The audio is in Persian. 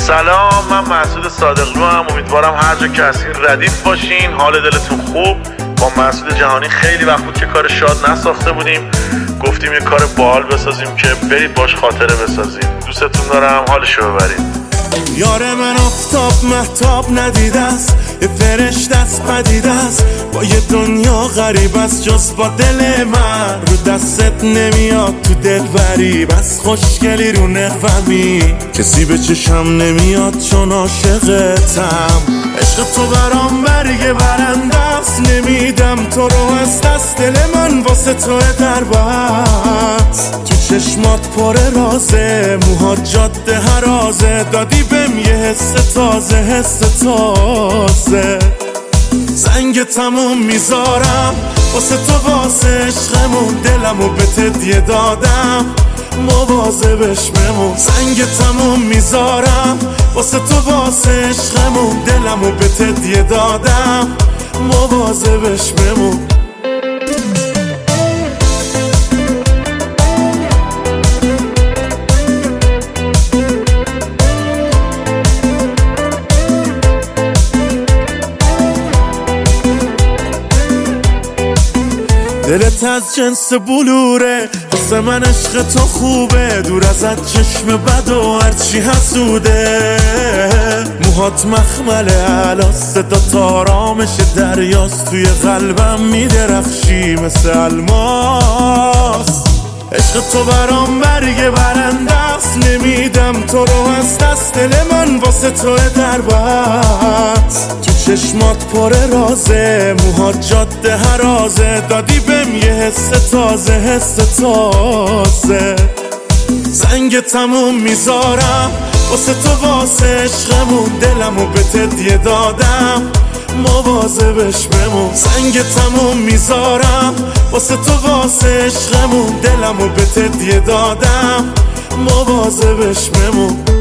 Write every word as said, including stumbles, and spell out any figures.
سلام، من مسعود صادقلو هم. امیدوارم هر جا که هستین ردیف باشین، حال دلتون خوب. با مسعود جهانی خیلی وقت بود که کار شاد نساخته بودیم، گفتیم یه کار باحال بسازیم که برید باش خاطره بسازیم. دوستتون دارم، حالشو ببرید. یار من آفتاب مهتاب ندیده است، یه فرشته است پدیده است، با یه دنیا غریب است جز با دل من. رو دستت نمیاد تو دل بری، بس خوشگلی رو نقومی، کسی به چشم نمیاد چون عاشقتم. عشق تو برام برگ برنده است، نمیدم تو رو از دست. دل من واسه تو در بست، تو چشمات پر رازه، موهات جاده هرازه، دادی بهم یه حس تازه، حس تازه. زنگ تموم میذارم واسه تو، واسه عشقمون، دلمو به تدیه دادم، مواظبش بمون. زنگ تموم میذارم واسه تو، واسه عشقمون، دلمو به تدیه دادم، مواظبش بمون. دلت از جنس بلوره، واسه من عشق تو خوبه، دور ازت چشم بد و هرچی حسوده. موهات مخمله الاست، صدا آرامش دریاست، توی قلبم میدرخشی مثل الماس. عشق تو برام برگ برنده است، نمیدم تو رو از دست. دل من واسه تو در بست، تو چشمات پر رازه، موهات جاده هرازه، دادی بهم یه حس تازه، حس تازه. زنگ تموم میذارم واسه تو، واسه عشقمون، دلمو به تدیه دادم، مواظبش بمون. زنگ تموم میذارم واسه تو، واسه عشقمون، دلمو به تدیه دادم، مواظبش بمون.